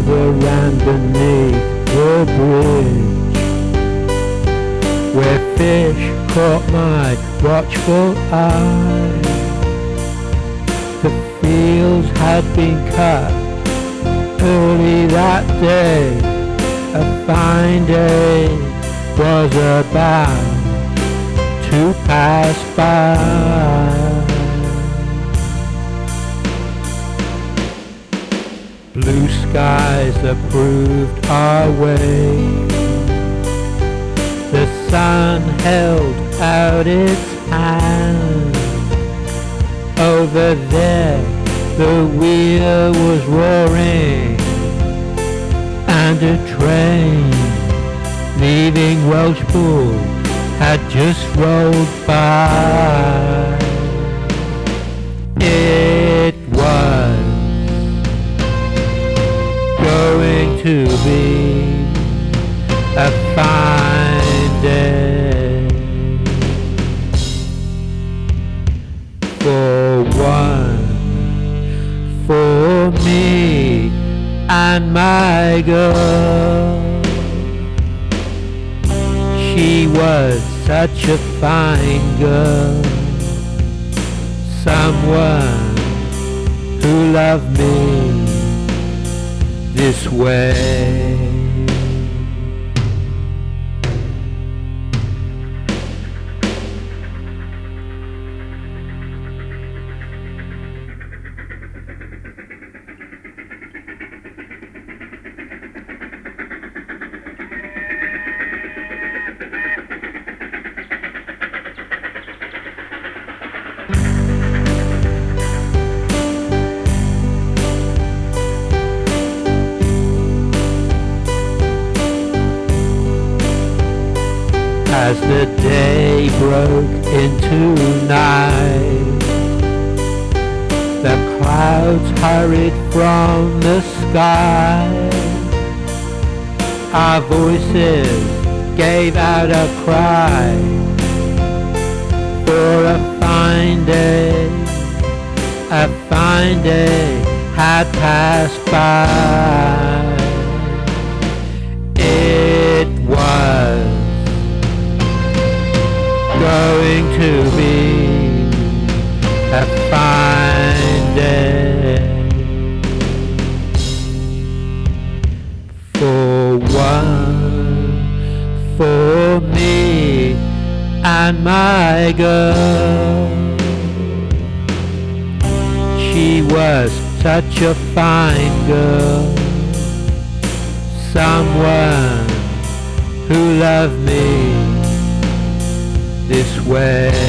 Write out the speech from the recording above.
over and beneath the bridge, where fish caught my watchful eye. The fields had been cut early that day, a fine day was about to pass by. Blue skies approved our way. The sun held out its hand. Over there the wheel was roaring, and a train leaving Welshpool had just rolled by. It was going to be a fine day for one, for me and my girl. She was such a fine girl, someone who loved me this way. As the day broke into night, the clouds hurried from the sky. Our voices gave out a cry for a fine day had passed by. It was going to be a fine day for one, for me and my girl. She was such a fine girl, someone who loved me this way.